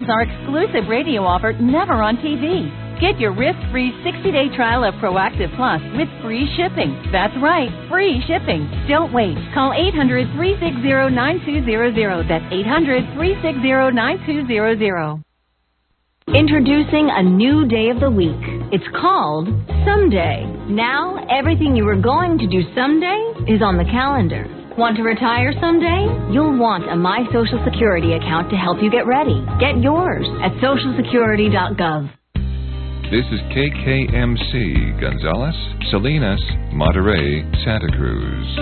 Our exclusive radio offer never on TV. Get your risk-free 60-day trial of Proactive Plus with free shipping. That's right, free shipping. Don't wait. Call 800-360-9200. That's 800-360-9200. Introducing a new day of the week. It's called Someday. Now, everything you were going to do someday is on the calendar. Want to retire someday? You'll want a My Social Security account to help you get ready. Get yours at socialsecurity.gov. This is KKMC, Gonzales, Salinas, Monterey, Santa Cruz.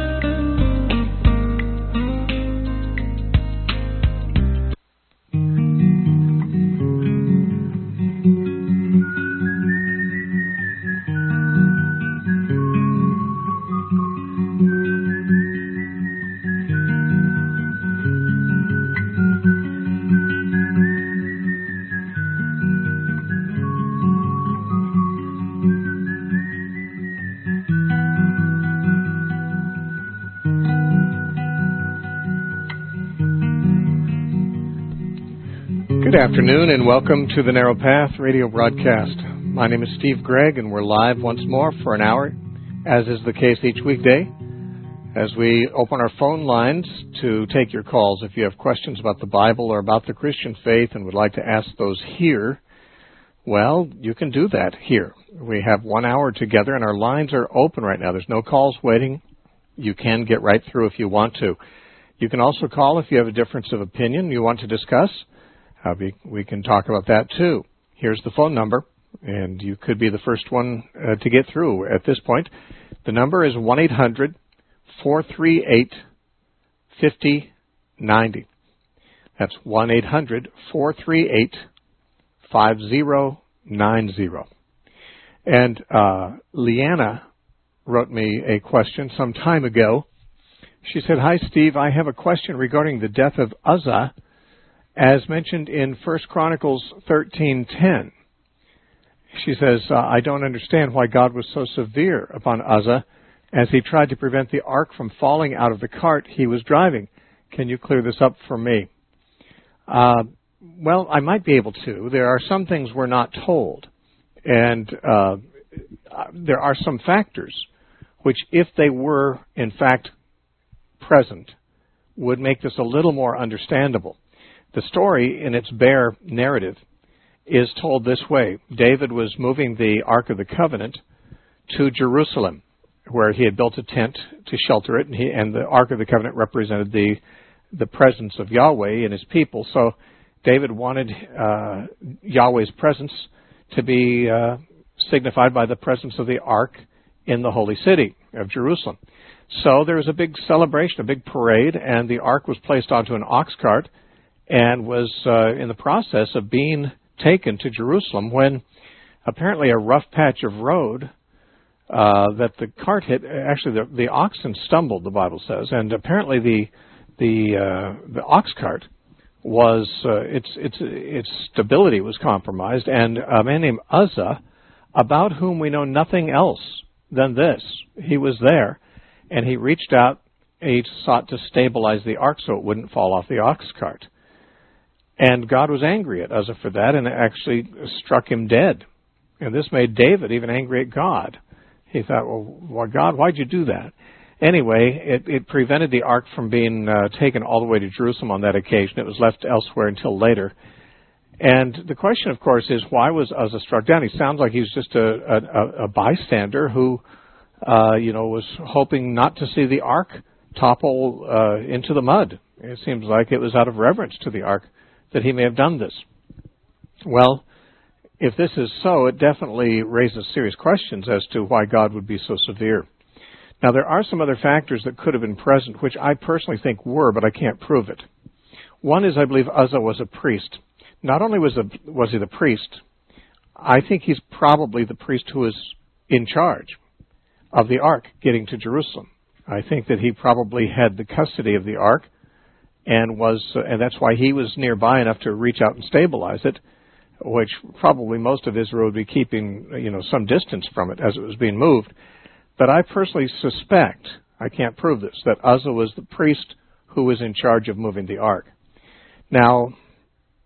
Good afternoon and welcome to the Narrow Path radio broadcast. My name is Steve Gregg and we're live once more for an hour, as is the case each weekday, as we open our phone lines to take your calls. If you have questions about the Bible or about the Christian faith and would like to ask those here, well, you can do that here. We have 1 hour together and our lines are open right now. There's no calls waiting. You can get right through if you want to. You can also call if you have a difference of opinion you want to discuss. We can talk about that too. Here's the phone number, and you could be the first one to get through at this point. The number is 1-800-438-5090. That's 1-800-438-5090. And Leanna wrote me a question some time ago. She said, "Hi, Steve. I have a question regarding the death of Uzzah, as mentioned in 1 Chronicles 13:10. She says, I don't understand why God was so severe upon Uzzah as he tried to prevent the ark from falling out of the cart he was driving. Can you clear this up for me?" Well, I might be able to. There are some things we're not told. And there are some factors which, if they were, in fact, present, would make this a little more understandable. The story, in its bare narrative, is told this way. David was moving the Ark of the Covenant to Jerusalem, where he had built a tent to shelter it, and the Ark of the Covenant represented the presence of Yahweh and his people. So David wanted Yahweh's presence to be signified by the presence of the Ark in the holy city of Jerusalem. So there was a big celebration, a big parade, and the Ark was placed onto an ox cart and was in the process of being taken to Jerusalem when apparently a rough patch of road that the cart hit, actually the oxen stumbled, the Bible says, and apparently the ox cart was, its stability was compromised, and a man named Uzzah, about whom we know nothing else than this, he was there, and he reached out, he sought to stabilize the ark so it wouldn't fall off the ox cart. And God was angry at Uzzah for that and actually struck him dead. And this made David even angry at God. He thought, well, God, why'd you do that? Anyway, it prevented the ark from being taken all the way to Jerusalem on that occasion. It was left elsewhere until later. And the question, of course, is why was Uzzah struck down? He sounds like he was just a bystander who, was hoping not to see the ark topple into the mud. It seems like it was out of reverence to the ark that he may have done this. Well, if this is so, it definitely raises serious questions as to why God would be so severe. Now, there are some other factors that could have been present, which I personally think were, but I can't prove it. One is I believe Uzzah was a priest. Not only was he the priest, I think he's probably the priest who was in charge of the ark getting to Jerusalem. I think that he probably had the custody of the ark, and that's why he was nearby enough to reach out and stabilize it, which probably most of Israel would be keeping, some distance from it as it was being moved. But I personally suspect, I can't prove this, that Uzzah was the priest who was in charge of moving the ark. Now,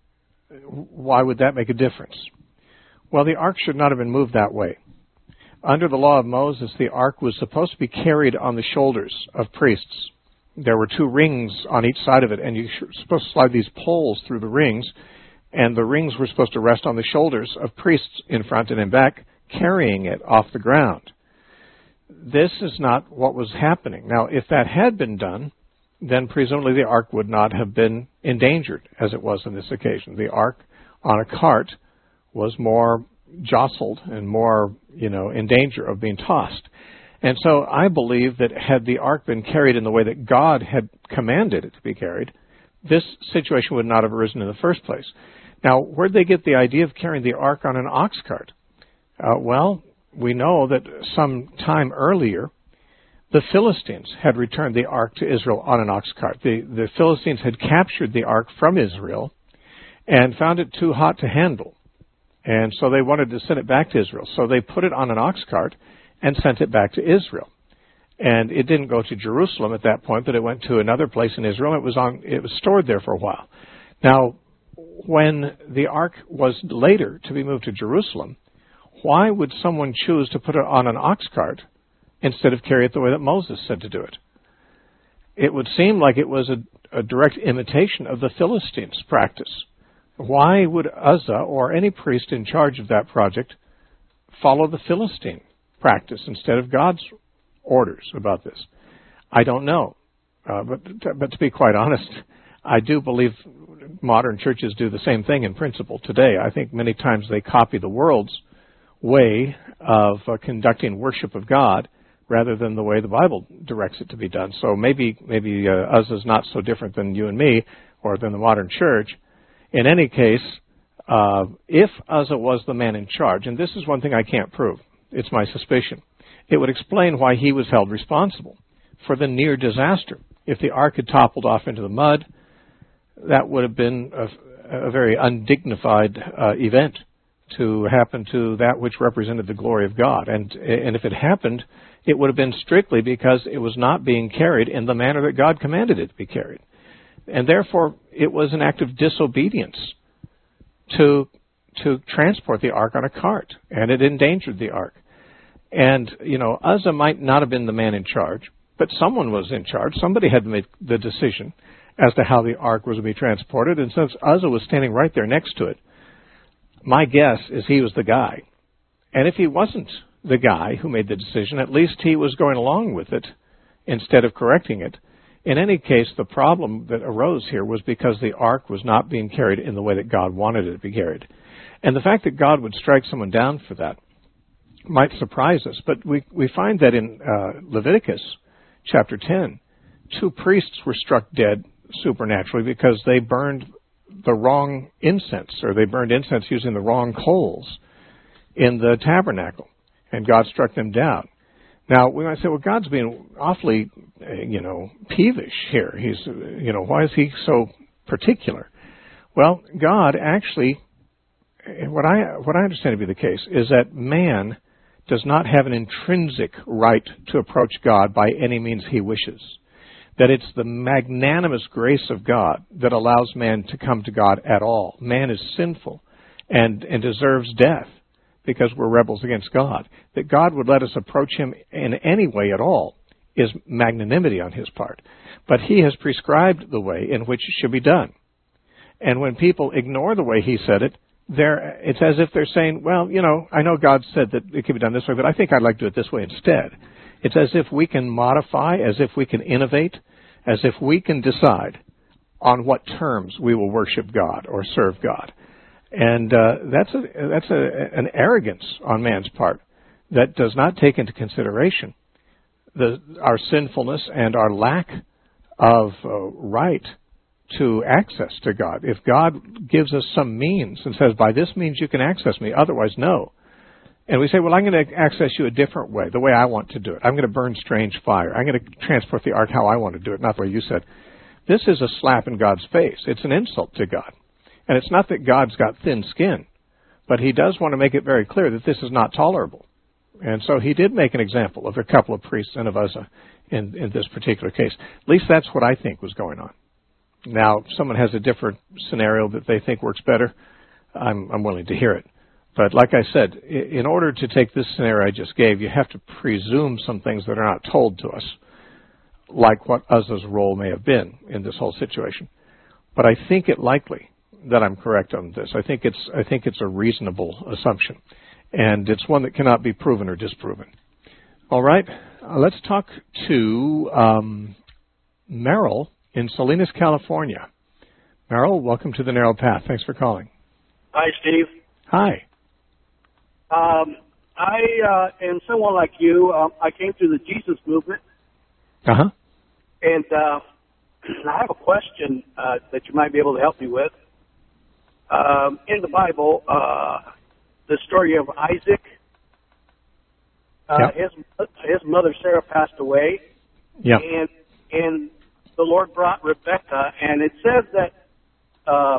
why would that make a difference? Well, the ark should not have been moved that way. Under the law of Moses, the ark was supposed to be carried on the shoulders of priests. There were 2 rings on each side of it, and you were supposed to slide these poles through the rings, and the rings were supposed to rest on the shoulders of priests in front and in back, carrying it off the ground. This is not what was happening. Now, if that had been done, then presumably the ark would not have been endangered, as it was on this occasion. The ark on a cart was more jostled and more, in danger of being tossed. And so I believe that had the ark been carried in the way that God had commanded it to be carried, this situation would not have arisen in the first place. Now, where'd they get the idea of carrying the ark on an ox cart? Well, we know that some time earlier, the Philistines had returned the ark to Israel on an ox cart. The Philistines had captured the ark from Israel and found it too hot to handle. And so they wanted to send it back to Israel. So they put it on an ox cart and sent it back to Israel. And it didn't go to Jerusalem at that point, but it went to another place in Israel. It was stored there for a while. Now, when the ark was later to be moved to Jerusalem, why would someone choose to put it on an ox cart instead of carry it the way that Moses said to do it? It would seem like it was a direct imitation of the Philistines' practice. Why would Uzzah or any priest in charge of that project follow the Philistine practice instead of God's orders about this? I don't know. But to be quite honest, I do believe modern churches do the same thing in principle today. I think many times they copy the world's way of conducting worship of God rather than the way the Bible directs it to be done. So maybe Uzzah's not so different than you and me or than the modern church. In any case, if Uzzah was the man in charge, and this is one thing I can't prove, it's my suspicion, it would explain why he was held responsible for the near disaster. If the ark had toppled off into the mud, that would have been a very undignified event to happen to that which represented the glory of God. And if it happened, it would have been strictly because it was not being carried in the manner that God commanded it to be carried. And therefore, it was an act of disobedience to transport the ark on a cart, and it endangered the ark. And, Uzzah might not have been the man in charge, but someone was in charge. Somebody had to make the decision as to how the ark was to be transported, and since Uzzah was standing right there next to it, my guess is he was the guy. And if he wasn't the guy who made the decision, at least he was going along with it instead of correcting it. In any case, the problem that arose here was because the ark was not being carried in the way that God wanted it to be carried. And the fact that God would strike someone down for that might surprise us. But we find that in Leviticus chapter 10, 2 priests were struck dead supernaturally because they burned the wrong incense, or they burned incense using the wrong coals in the tabernacle, and God struck them down. Now, we might say, well, God's being awfully, peevish here. He's, why is he so particular? Well, God actually, what I understand to be the case is that man does not have an intrinsic right to approach God by any means he wishes. That it's the magnanimous grace of God that allows man to come to God at all. Man is sinful and deserves death because we're rebels against God. That God would let us approach him in any way at all is magnanimity on his part. But he has prescribed the way in which it should be done. And when people ignore the way he said it, it's as if they're saying, well, I know God said that it can be done this way, but I think I'd like to do it this way instead. It's as if we can modify, as if we can innovate, as if we can decide on what terms we will worship God or serve God. And that's an arrogance on man's part that does not take into consideration our sinfulness and our lack of right to access to God. If God gives us some means and says, by this means you can access me, otherwise no. And we say, well, I'm going to access you a different way, the way I want to do it. I'm going to burn strange fire. I'm going to transport the ark how I want to do it, not the way you said. This is a slap in God's face. It's an insult to God. And it's not that God's got thin skin, but he does want to make it very clear that this is not tolerable. And so he did make an example of a couple of priests and of Uzzah in this particular case. At least that's what I think was going on. Now, if someone has a different scenario that they think works better, I'm willing to hear it. But like I said, in order to take this scenario I just gave, you have to presume some things that are not told to us, like what Uzzah's role may have been in this whole situation. But I think it likely that I'm correct on this. I think it's a reasonable assumption, and it's one that cannot be proven or disproven. All right, let's talk to Merrill in Salinas, California. Merrill, welcome to the Narrow Path. Thanks for calling. Hi, Steve. Hi. I am someone like you. I came through the Jesus movement. Uh-huh. And I have a question that you might be able to help me with. In the Bible, the story of Isaac, his mother Sarah passed away, and the Lord brought Rebekah, and it says that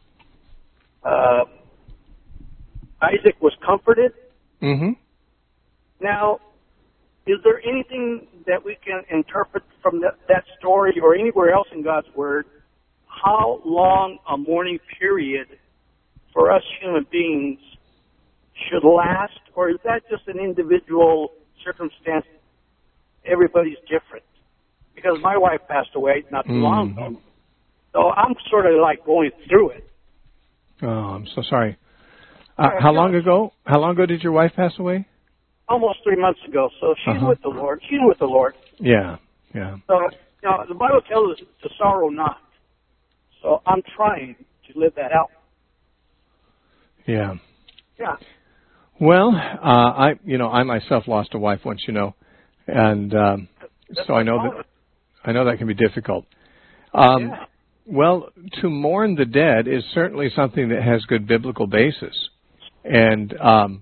Isaac was comforted. Mm-hmm. Now, is there anything that we can interpret from that story or anywhere else in God's Word, how long a mourning period for us human beings should last, or is that just an individual circumstance? Everybody's different. Because my wife passed away not too long ago, so I'm sort of like going through it. Oh, I'm so sorry. How long ago did your wife pass away? Almost 3 months ago. So she's with the Lord. She's with the Lord. Yeah. So, the Bible tells us to sorrow not. So I'm trying to live that out. Yeah. Yeah. Well, I myself lost a wife once, and so I know that can be difficult. Well, to mourn the dead is certainly something that has good biblical basis, and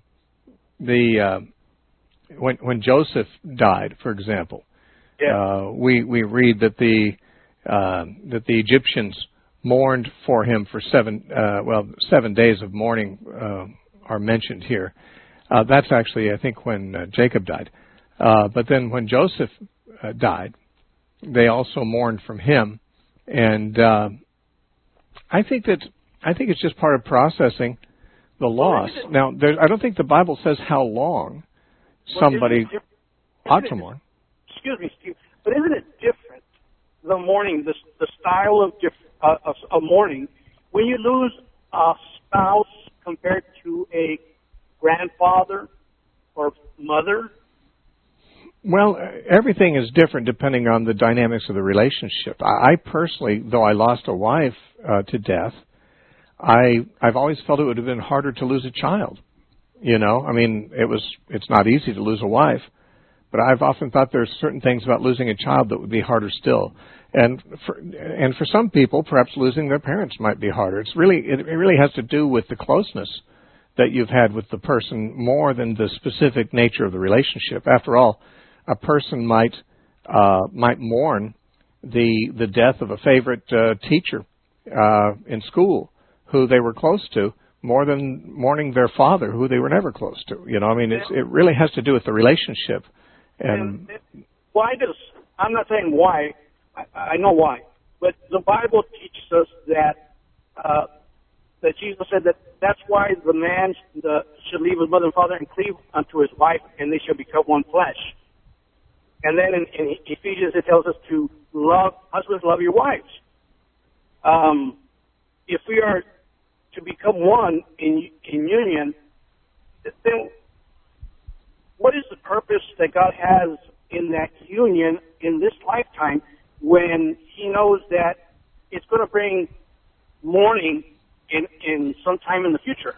when Joseph died, for example, we read that the Egyptians mourned for him for 7 days of mourning are mentioned here. That's actually, I think, when Jacob died. But then when Joseph died, they also mourned from him, and I think it's just part of processing the loss. Now, I don't think the Bible says how long somebody ought to mourn. Excuse me, Steve, but isn't it different, the mourning, the style of mourning, when you lose a spouse compared to a grandfather or mother? Well, everything is different depending on the dynamics of the relationship. I personally, though I lost a wife to death, I've always felt it would have been harder to lose a child. It's not easy to lose a wife, but I've often thought there's certain things about losing a child that would be harder still. And for some people, perhaps losing their parents might be harder. It really has to do with the closeness that you've had with the person more than the specific nature of the relationship. After all, a person might mourn the death of a favorite teacher in school who they were close to more than mourning their father who they were never close to. It really has to do with the relationship. And why I'm not saying why, I know why, but the Bible teaches us that Jesus said that's why the man should leave his mother and father and cleave unto his wife, and they shall become one flesh. And then in Ephesians it tells us to husbands, love your wives. If we are to become one in union, then what is the purpose that God has in that union in this lifetime when He knows that it's going to bring mourning in some time in the future?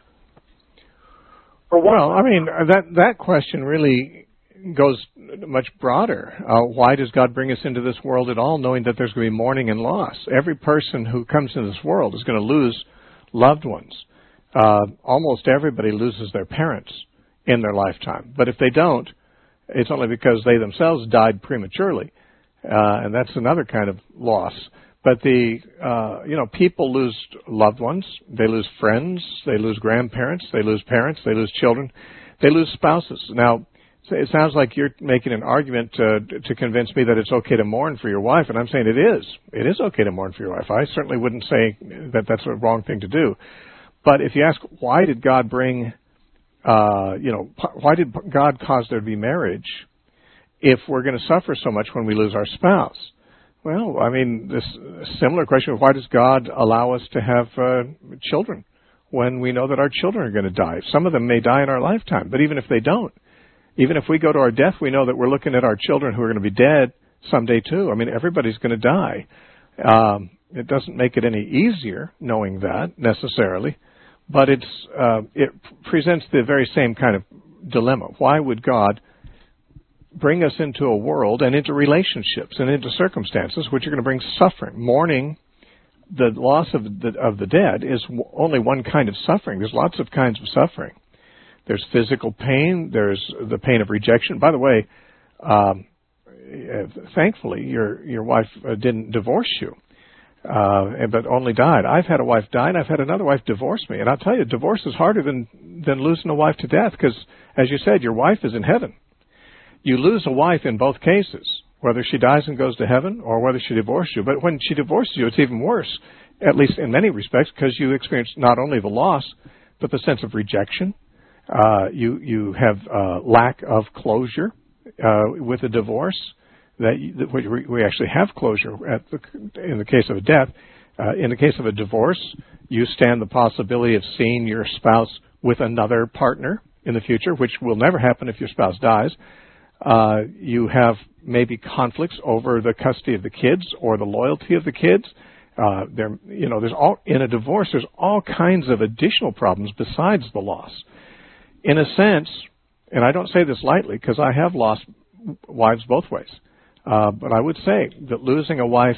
Well, that question really goes much broader. Why does God bring us into this world at all, knowing that there's going to be mourning and loss? Every person who comes into this world is going to lose loved ones. Almost everybody loses their parents in their lifetime. But if they don't, it's only because they themselves died prematurely. And that's another kind of loss. But people lose loved ones. They lose friends. They lose grandparents. They lose parents. They lose children. They lose spouses. Now, So it sounds like you're making an argument to convince me that it's okay to mourn for your wife, and I'm saying it is. It is okay to mourn for your wife. I certainly wouldn't say that that's a wrong thing to do. But if you ask, why did God bring, why did God cause there to be marriage if we're going to suffer so much when we lose our spouse? Well, I mean, this similar question of why does God allow us to have children when we know that our children are going to die? Some of them may die in our lifetime, but even if they don't, even if we go to our death, we know that we're looking at our children who are going to be dead someday too. I mean, everybody's going to die. It doesn't make it any easier knowing that necessarily, but it presents the very same kind of dilemma. Why would God bring us into a world and into relationships and into circumstances which are going to bring suffering? Mourning the loss of the dead is only one kind of suffering. There's lots of kinds of suffering. There's physical pain. There's the pain of rejection. By the way, thankfully, your wife didn't divorce you, but only died. I've had a wife die, and I've had another wife divorce me. And I'll tell you, divorce is harder than losing a wife to death because, as you said, your wife is in heaven. You lose a wife in both cases, whether she dies and goes to heaven or whether she divorces you. But when she divorces you, it's even worse, at least in many respects, because you experience not only the loss, but the sense of rejection. You have lack of closure with a divorce. We actually have closure in the case of a death. In the case of a divorce, you stand the possibility of seeing your spouse with another partner in the future, which will never happen if your spouse dies. You have maybe conflicts over the custody of the kids or the loyalty of the kids. In a divorce, there's all kinds of additional problems besides the loss. In a sense, and I don't say this lightly because I have lost wives both ways, but I would say that losing a wife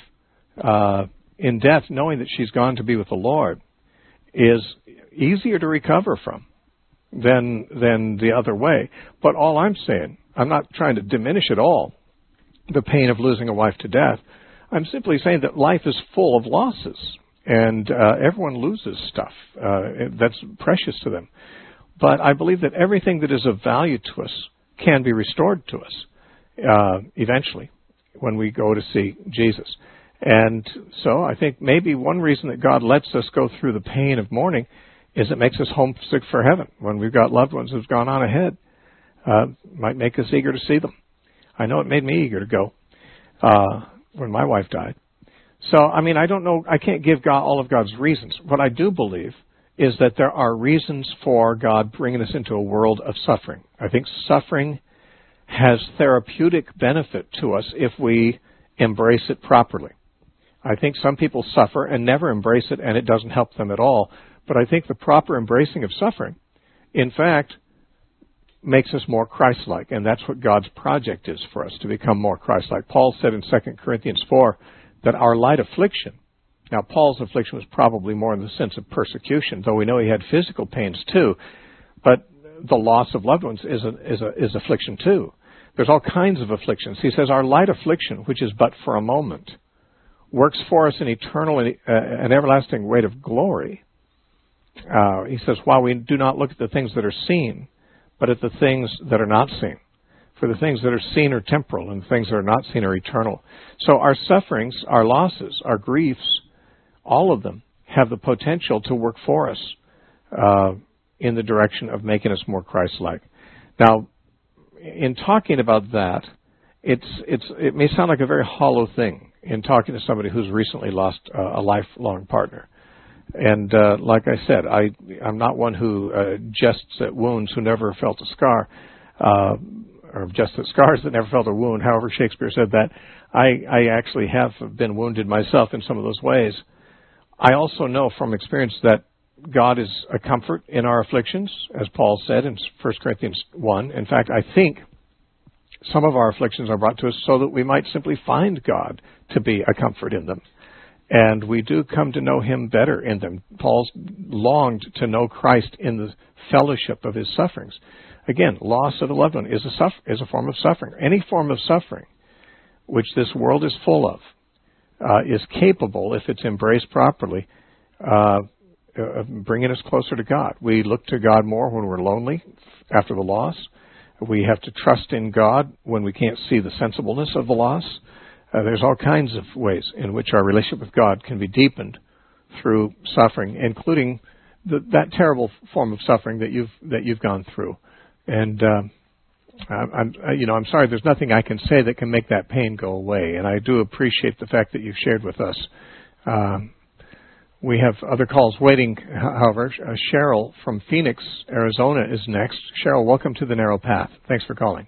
in death, knowing that she's gone to be with the Lord, is easier to recover from than the other way. But all I'm saying, I'm not trying to diminish at all the pain of losing a wife to death. I'm simply saying that life is full of losses, and everyone loses stuff that's precious to them. But I believe that everything that is of value to us can be restored to us eventually when we go to see Jesus. And so I think maybe one reason that God lets us go through the pain of mourning is it makes us homesick for heaven when we've got loved ones who've gone on ahead. Might make us eager to see them. I know it made me eager to go when my wife died. So, I mean, I don't know. I can't give God all of God's reasons. What I do believe is that there are reasons for God bringing us into a world of suffering. I think suffering has therapeutic benefit to us if we embrace it properly. I think some people suffer and never embrace it, and it doesn't help them at all. But I think the proper embracing of suffering, in fact, makes us more Christ-like, and that's what God's project is for us, to become more Christ-like. Paul said in 2 Corinthians 4 that our light affliction, now Paul's affliction was probably more in the sense of persecution, though we know he had physical pains too, but the loss of loved ones is affliction too. There's all kinds of afflictions. He says our light affliction, which is but for a moment, works for us an eternal and everlasting weight of glory. He says, while we do not look at the things that are seen, but at the things that are not seen. For the things that are seen are temporal, and the things that are not seen are eternal. So our sufferings, our losses, our griefs, all of them have the potential to work for us in the direction of making us more Christ-like. Now, in talking about that, it may sound like a very hollow thing in talking to somebody who's recently lost a lifelong partner. And like I said, I'm not one who jests at wounds who never felt a scar, or jests at scars that never felt a wound, however Shakespeare said that. I actually have been wounded myself in some of those ways. I also know from experience that God is a comfort in our afflictions, as Paul said in 1 Corinthians 1. In fact, I think some of our afflictions are brought to us so that we might simply find God to be a comfort in them. And we do come to know him better in them. Paul longed to know Christ in the fellowship of his sufferings. Again, loss of a loved one is a form of suffering. Any form of suffering which this world is full of is capable, if it's embraced properly, of bringing us closer to God. We look to God more when we're lonely after the loss. We have to trust in God when we can't see the sensibleness of the loss. There's all kinds of ways in which our relationship with God can be deepened through suffering, including that terrible form of suffering that you've gone through. And I'm sorry, there's nothing I can say that can make that pain go away. And I do appreciate the fact that you've shared with us. We have other calls waiting, however. Cheryl from Phoenix, Arizona is next. Cheryl, welcome to The Narrow Path. Thanks for calling.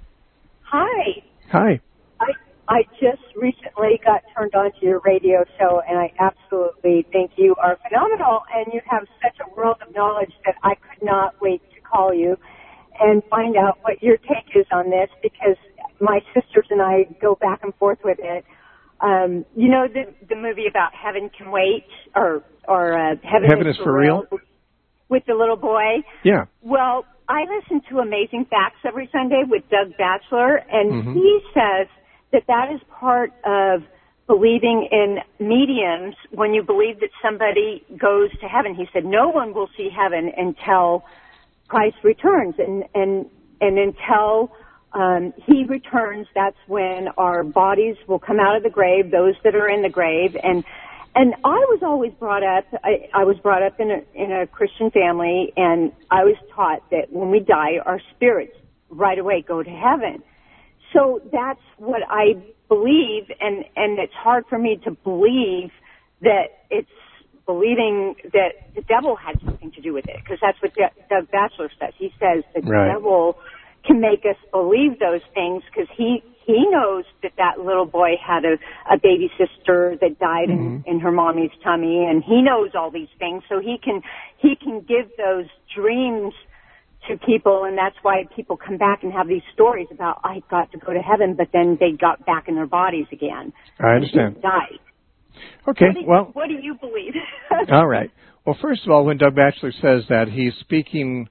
Hi. Hi. I just recently got turned on to your radio show, and I absolutely think you are phenomenal, and you have such a world of knowledge that I could not wait to call you and find out what your take is on this, because my sisters and I go back and forth with it. You know the movie about Heaven Can Wait, or Heaven is for Real? With the little boy? Yeah. Well, I listen to Amazing Facts every Sunday with Doug Batchelor, and he says that is part of believing in mediums. When you believe that somebody goes to heaven, he said no one will see heaven until Christ returns, and until he returns, that's when our bodies will come out of the grave, those that are in the grave. And I was always brought up, I was brought up in a Christian family, and I was taught that when we die, our spirits right away go to heaven. So that's what I believe, and it's hard for me to believe that it's believing that the devil had something to do with it, because that's what Doug Batchelor says. He says the devil can make us believe those things, because he knows that little boy had a baby sister that died in her mommy's tummy, and he knows all these things, so he can give those dreams to people, and that's why people come back and have these stories about, I got to go to heaven, but then they got back in their bodies again. I understand. And died. Okay, what do you believe? All right. Well, first of all, when Doug Batchelor says that, he's speaking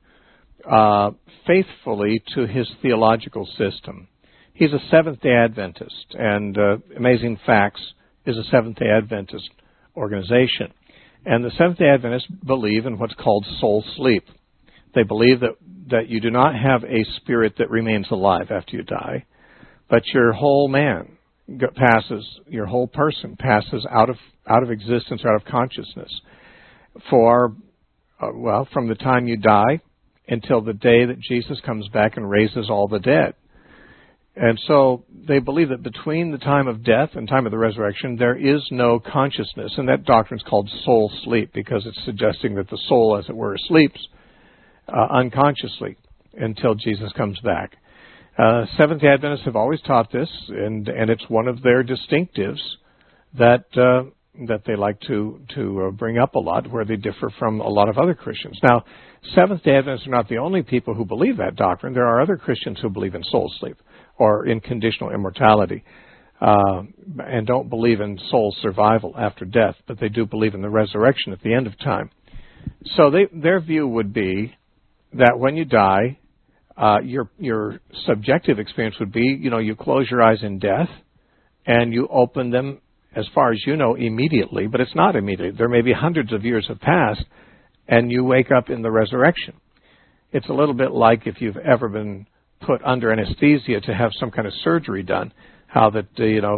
faithfully to his theological system. He's a Seventh-day Adventist, and Amazing Facts is a Seventh-day Adventist organization. And the Seventh-day Adventists believe in what's called soul sleep. They believe that you do not have a spirit that remains alive after you die, but your whole man passes, your whole person passes out of existence, out of consciousness from the time you die until the day that Jesus comes back and raises all the dead. And so they believe that between the time of death and time of the resurrection, there is no consciousness. And that doctrine is called soul sleep, because it's suggesting that the soul, as it were, sleeps unconsciously until Jesus comes back. Seventh-day Adventists have always taught this, and it's one of their distinctives that they like to bring up a lot, where they differ from a lot of other Christians. Now, Seventh-day Adventists are not the only people who believe that doctrine. There are other Christians who believe in soul sleep or in conditional immortality, and don't believe in soul survival after death, but they do believe in the resurrection at the end of time. So their view would be that when you die, your subjective experience would be, you close your eyes in death and you open them, as far as you know, immediately, but it's not immediate. There may be hundreds of years have passed, and you wake up in the resurrection. It's a little bit like if you've ever been put under anesthesia to have some kind of surgery done, how that,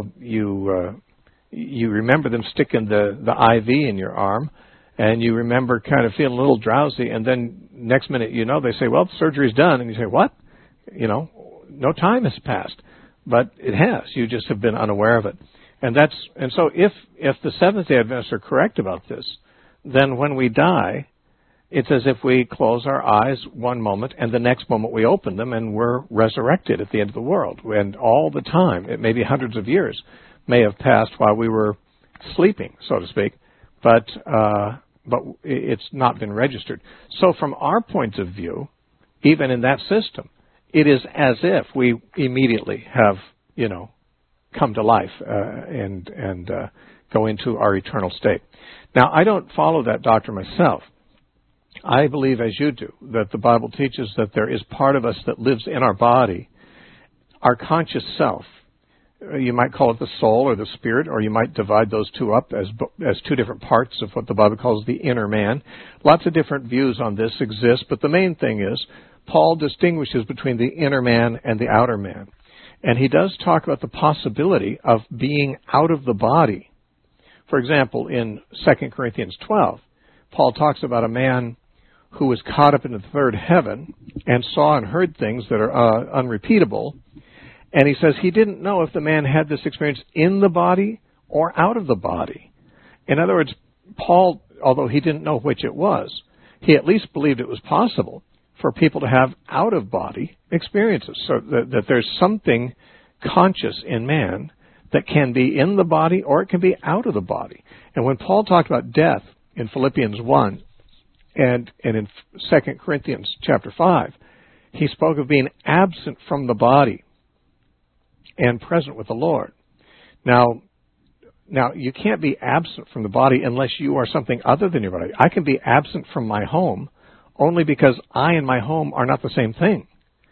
you remember them sticking the IV in your arm, and you remember kind of feeling a little drowsy, and then next minute they say, well, the surgery's done, and you say, what? No time has passed. But it has. You just have been unaware of it. And so if the Seventh-day Adventists are correct about this, then when we die, it's as if we close our eyes one moment, and the next moment we open them, and we're resurrected at the end of the world. And all the time, it may be hundreds of years, may have passed while we were sleeping, so to speak, but it's not been registered. So from our point of view, even in that system, it is as if we immediately have, come to life and go into our eternal state. Now, I don't follow that doctrine myself. I believe, as you do, that the Bible teaches that there is part of us that lives in our body, our conscious self. You might call it the soul or the spirit, or you might divide those two up as two different parts of what the Bible calls the inner man. Lots of different views on this exist, but the main thing is Paul distinguishes between the inner man and the outer man. And he does talk about the possibility of being out of the body. For example, in 2 Corinthians 12, Paul talks about a man who was caught up in the third heaven and saw and heard things that are unrepeatable. And he says he didn't know if the man had this experience in the body or out of the body. In other words, Paul, although he didn't know which it was, he at least believed it was possible for people to have out-of-body experiences, so that there's something conscious in man that can be in the body or it can be out of the body. And when Paul talked about death in Philippians 1 and in 2 Corinthians chapter 5, he spoke of being absent from the body and present with the Lord. Now, you can't be absent from the body unless you are something other than your body. I can be absent from my home only because I and my home are not the same thing.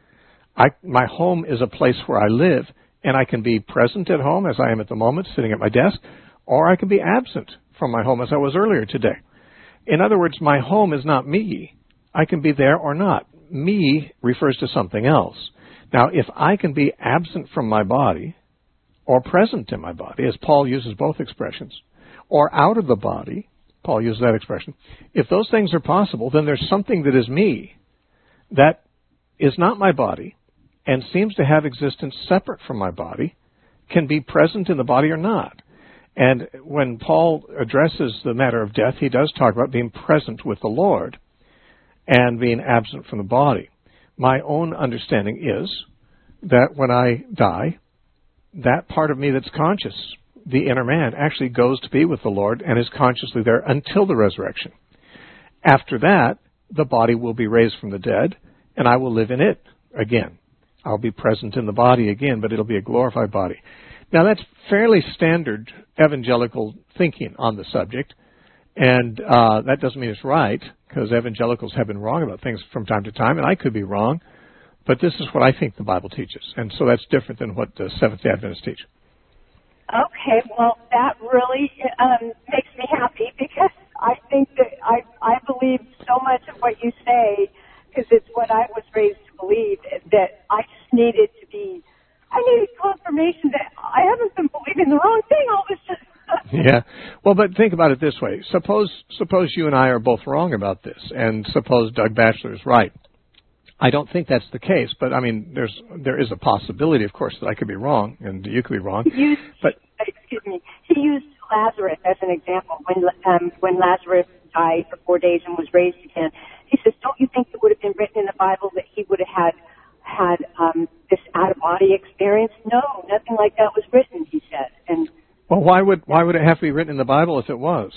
My home is a place where I live, and I can be present at home, as I am at the moment, sitting at my desk, or I can be absent from my home, as I was earlier today. In other words, my home is not me. I can be there or not. Me refers to something else. Now, if I can be absent from my body, or present in my body, as Paul uses both expressions, or out of the body, Paul uses that expression, if those things are possible, then there's something that is me that is not my body and seems to have existence separate from my body, can be present in the body or not. And when Paul addresses the matter of death, he does talk about being present with the Lord and being absent from the body. My own understanding is that when I die, that part of me that's conscious, the inner man, actually goes to be with the Lord and is consciously there until the resurrection. After that, the body will be raised from the dead, and I will live in it again. I'll be present in the body again, but it'll be a glorified body. Now, that's fairly standard evangelical thinking on the subject, and that doesn't mean it's right, because evangelicals have been wrong about things from time to time, and I could be wrong, but this is what I think the Bible teaches, and so that's different than what the Seventh-day Adventists teach. Okay, well, that really makes me happy, because I think that I believe so much of what you say, because it's what I was raised to believe, that I just needed confirmation that I haven't been believing the wrong thing all this time. Yeah. Well, but think about it this way. Suppose you and I are both wrong about this, and suppose Doug Batchelor is right. I don't think that's the case, but I mean, there is a possibility, of course, that I could be wrong, and you could be wrong. He used Lazarus as an example. When Lazarus died for 4 days and was raised again, he says, don't you think it would have been written in the Bible that he would have had this out-of-body experience? No, nothing like that was written, he said. And well, why would it have to be written in the Bible if it was?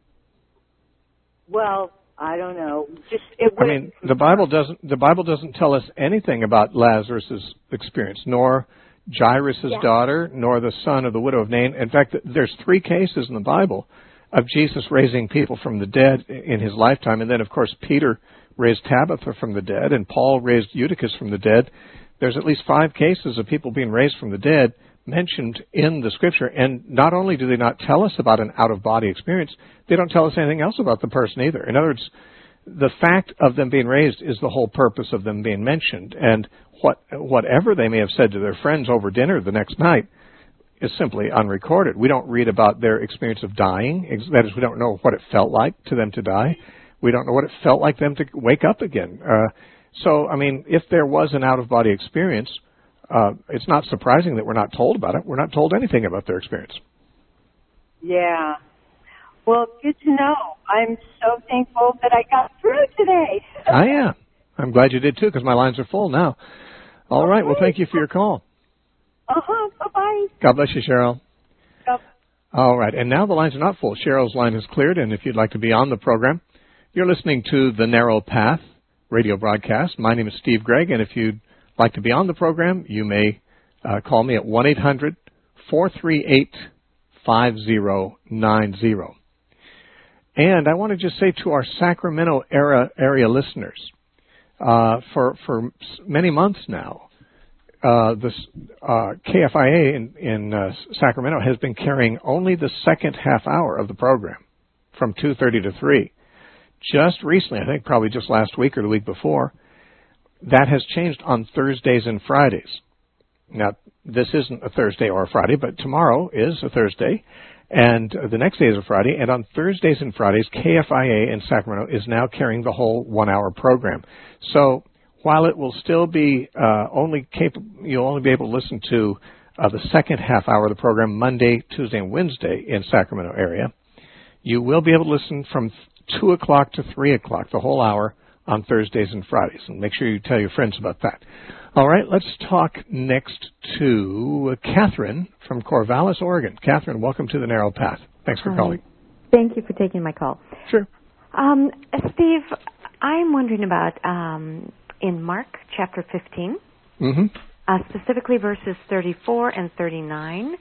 Well, I don't know. The Bible doesn't tell us anything about Lazarus' experience, nor Jairus' daughter, nor the son of the widow of Nain. In fact, there's 3 cases in the Bible of Jesus raising people from the dead in his lifetime, and then, of course, Peter raised Tabitha from the dead, and Paul raised Eutychus from the dead. There's at least 5 cases of people being raised from the dead mentioned in the Scripture, and not only do they not tell us about an out-of-body experience, they don't tell us anything else about the person either. In other words, the fact of them being raised is the whole purpose of them being mentioned, and whatever they may have said to their friends over dinner the next night is simply unrecorded. We don't read about their experience of dying. That is, we don't know what it felt like to them to die. We don't know what it felt like them to wake up again. So, I mean, if there was an out-of-body experience, it's not surprising that we're not told about it. We're not told anything about their experience. Yeah. Well, good to know. I'm so thankful that I got through today. I am. I'm glad you did, too, because my lines are full now. All right. Well, thank you for your call. Bye-bye. God bless you, Cheryl. Yep. All right. And now the lines are not full. Cheryl's line is cleared, and if you'd like to be on the program, you're listening to The Narrow Path radio broadcast. My name is Steve Gregg, and if you'd like to be on the program, you may call me at 1-800-438-5090. And I want to just say to our Sacramento area listeners, for many months now, this KFIA in Sacramento has been carrying only the second half hour of the program from 2:30 to 3. Just recently, I think probably just last week or the week before, that has changed on Thursdays and Fridays. Now, this isn't a Thursday or a Friday, but tomorrow is a Thursday, and the next day is a Friday, and on Thursdays and Fridays, KFIA in Sacramento is now carrying the whole 1-hour program. So while it will still be you'll only be able to listen to the second half hour of the program Monday, Tuesday, and Wednesday in Sacramento area, you will be able to listen from 2 o'clock to 3 o'clock, the whole hour, on Thursdays and Fridays. And make sure you tell your friends about that. All right, let's talk next to Catherine from Corvallis, Oregon. Catherine, welcome to The Narrow Path. Thanks for calling. Thank you for taking my call. Sure. Steve, I'm wondering about in Mark chapter 15, specifically verses 34 and 39.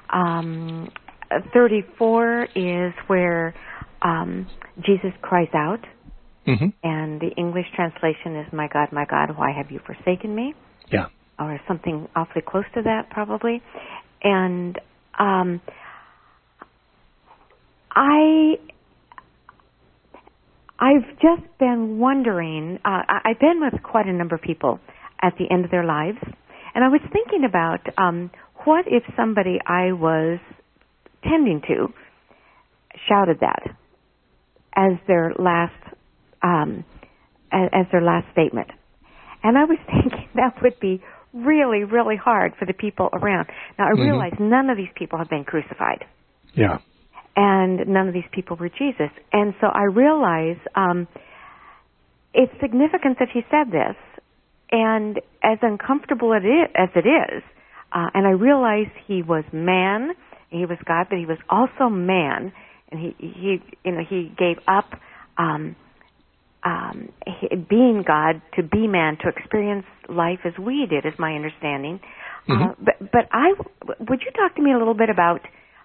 34 is where Jesus cries out. And the English translation is, my God, why have you forsaken me? Yeah. Or something awfully close to that, probably. And I've just been wondering, I've been with quite a number of people at the end of their lives, and I was thinking about what if somebody I was tending to shouted that as their last statement. And I was thinking that would be really, really hard for the people around. Now, I realize none of these people have been crucified. Yeah. And none of these people were Jesus. And so I realize it's significant that he said this. And as uncomfortable as it is, and I realize he was man, he was God, but he was also man, and he gave up being God to be man, to experience life as we did, is my understanding. But would you talk to me a little bit about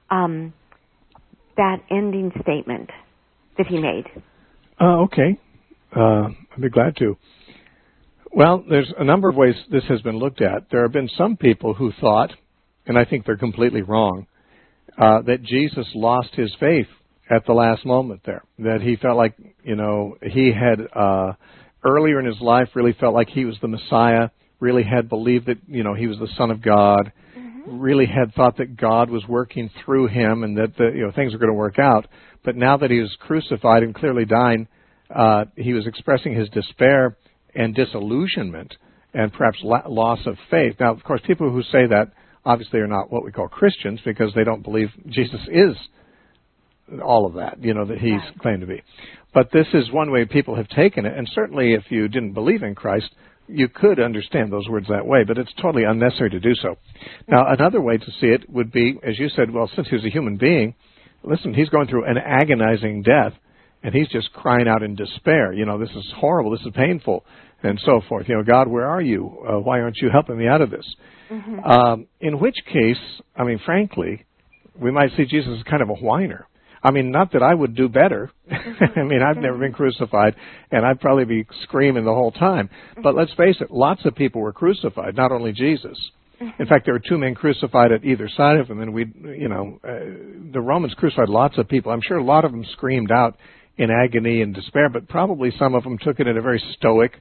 that ending statement that he made? Okay. I'd be glad to. Well, there's a number of ways this has been looked at. There have been some people who thought, and I think they're completely wrong, that Jesus lost his faith at the last moment there, that he felt like, he had earlier in his life really felt like he was the Messiah, really had believed that, he was the Son of God, really had thought that God was working through him and that things were going to work out. But now that he was crucified and clearly dying, he was expressing his despair and disillusionment and perhaps loss of faith. Now, of course, people who say that obviously are not what we call Christians because they don't believe Jesus is all of that, that he's claimed to be. But this is one way people have taken it, and certainly if you didn't believe in Christ, you could understand those words that way, but it's totally unnecessary to do so. Now, another way to see it would be, as you said, well, since he was a human being, listen, he's going through an agonizing death, and he's just crying out in despair. This is horrible, this is painful, and so forth. God, where are you? Why aren't you helping me out of this? In which case, frankly, we might see Jesus as kind of a whiner. Not that I would do better. I've never been crucified, and I'd probably be screaming the whole time. But let's face it, lots of people were crucified, not only Jesus. In fact, there were 2 men crucified at either side of him, and the Romans crucified lots of people. I'm sure a lot of them screamed out in agony and despair, but probably some of them took it in a very stoic,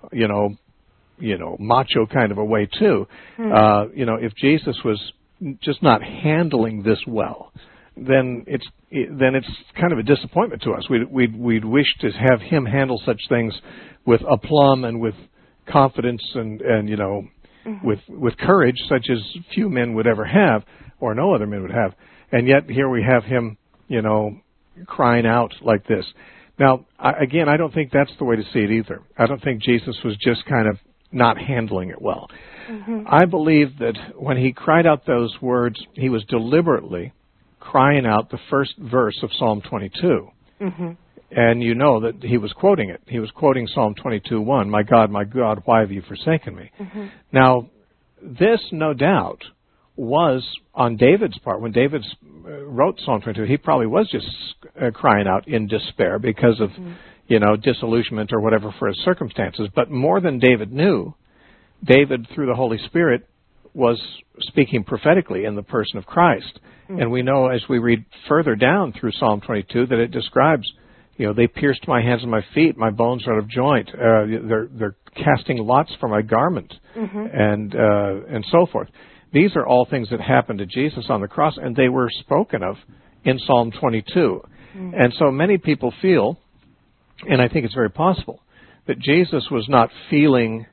macho kind of a way too. If Jesus was just not handling this well, then it's kind of a disappointment to us. We'd wish to have him handle such things with aplomb and with confidence and with courage, such as few men would ever have, or no other men would have. And yet here we have him, crying out like this. Now, again, I don't think that's the way to see it either. I don't think Jesus was just kind of not handling it well. I believe that when he cried out those words, he was deliberately crying out the first verse of Psalm 22. And you know that he was quoting it. He was quoting Psalm 22:1, my God, why have you forsaken me? Now, this, no doubt, was on David's part. When David wrote Psalm 22, he probably was just crying out in despair because of, disillusionment or whatever for his circumstances. But more than David knew, David, through the Holy Spirit, was speaking prophetically in the person of Christ. And we know as we read further down through Psalm 22 that it describes, they pierced my hands and my feet, my bones are out of joint. They're casting lots for my garment, and so forth. These are all things that happened to Jesus on the cross, and they were spoken of in Psalm 22. And so many people feel, and I think it's very possible, that Jesus was not feeling,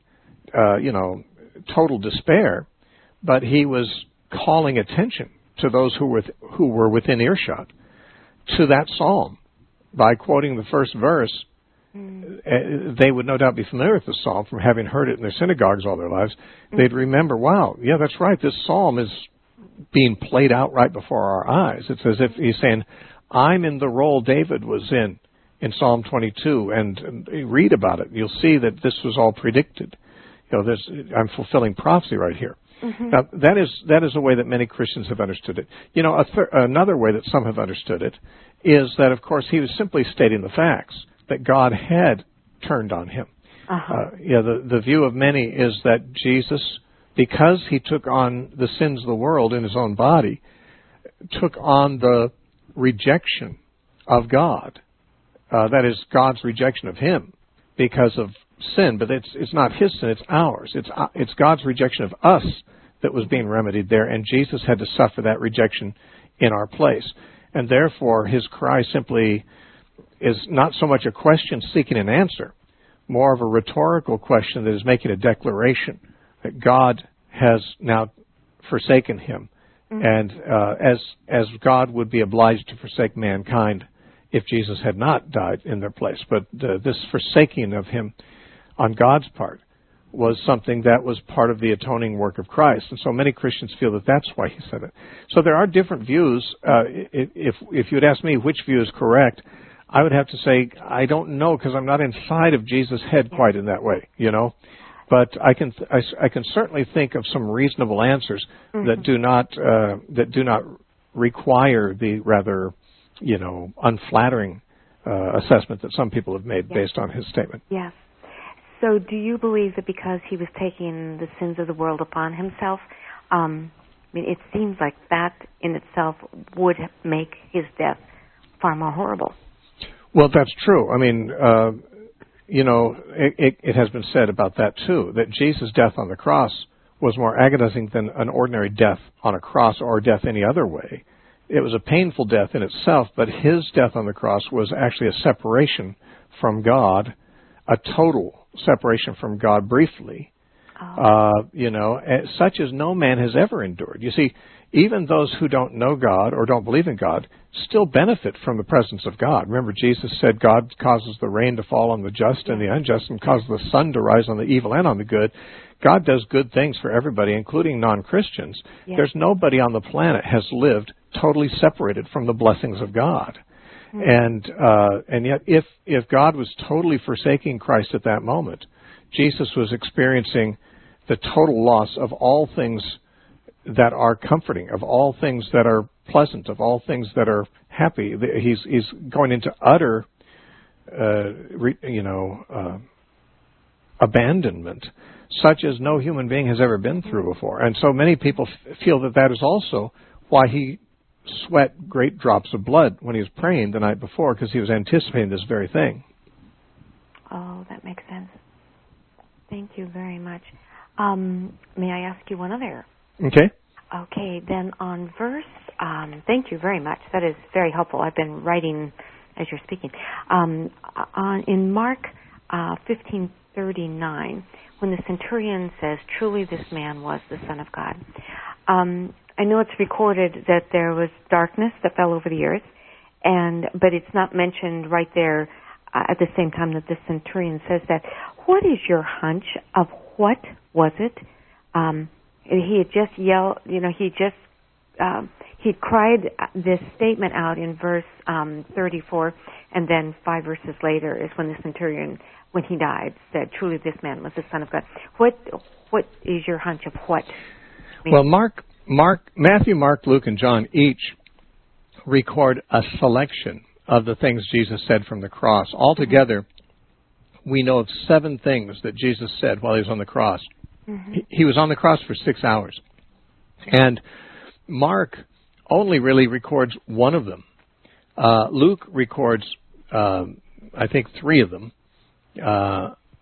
total despair, but he was calling attention to those who were within earshot to that psalm by quoting the first verse. They would no doubt be familiar with the psalm from having heard it in their synagogues all their lives. They'd remember, wow, yeah, that's right, this psalm is being played out right before our eyes. It's as if he's saying, I'm in the role David was in Psalm 22, and read about it. You'll see that this was all predicted. I'm fulfilling prophecy right here. Now, that is a way that many Christians have understood it. Another way that some have understood it is that, of course, he was simply stating the facts, that God had turned on him. The view of many is that Jesus, because he took on the sins of the world in his own body, took on the rejection of God. That is, God's rejection of him because of sin. But it's not his sin, it's ours. It's God's rejection of us that was being remedied there, and Jesus had to suffer that rejection in our place. And therefore, his cry simply is not so much a question seeking an answer, more of a rhetorical question that is making a declaration that God has now forsaken him, and as God would be obliged to forsake mankind if Jesus had not died in their place. But this forsaking of him on God's part was something that was part of the atoning work of Christ. And so many Christians feel that that's why he said it. So there are different views. If you would ask me which view is correct, I would have to say I don't know, because I'm not inside of Jesus' head quite in that way, But I can certainly think of some reasonable answers that do not require the rather unflattering assessment that some people have made based on his statement. Yes. So do you believe that because he was taking the sins of the world upon himself, it seems like that in itself would make his death far more horrible? Well, that's true. It has been said about that too, that Jesus' death on the cross was more agonizing than an ordinary death on a cross or death any other way. It was a painful death in itself, but his death on the cross was actually a separation from God, a total separation from God briefly, such as no man has ever endured. You see, even those who don't know God or don't believe in God still benefit from the presence of God. Remember, Jesus said God causes the rain to fall on the just and the unjust and causes the sun to rise on the evil and on the good. God does good things for everybody, including non-Christians. Yeah. There's nobody on the planet has lived totally separated from the blessings of God. And yet, if God was totally forsaking Christ at that moment, Jesus was experiencing the total loss of all things that are comforting, of all things that are pleasant, of all things that are happy. He's going into utter, abandonment, such as no human being has ever been through before. And so many people feel that is also why he sweat great drops of blood when he was praying the night before, because he was anticipating this very thing. Oh, that makes sense. Thank you very much. May I ask you one other? Okay. Okay, then on verse, thank you very much. That is very helpful. I've been writing as you're speaking. In Mark 15:39, when the centurion says, "Truly this man was the Son of God," I know it's recorded that there was darkness that fell over the earth, but it's not mentioned right there at the same time that the centurion says that. What is your hunch of what was it? He had just yelled, he cried this statement out in verse 34, and then 5 verses later is when the centurion, when he died, said, "Truly this man was the Son of God." What is your hunch of what? Well, Matthew, Mark, Luke, and John each record a selection of the things Jesus said from the cross. Altogether, we know of 7 things that Jesus said while he was on the cross. He was on the cross for 6 hours. And Mark only really records one of them. Luke records, I think, 3 of them.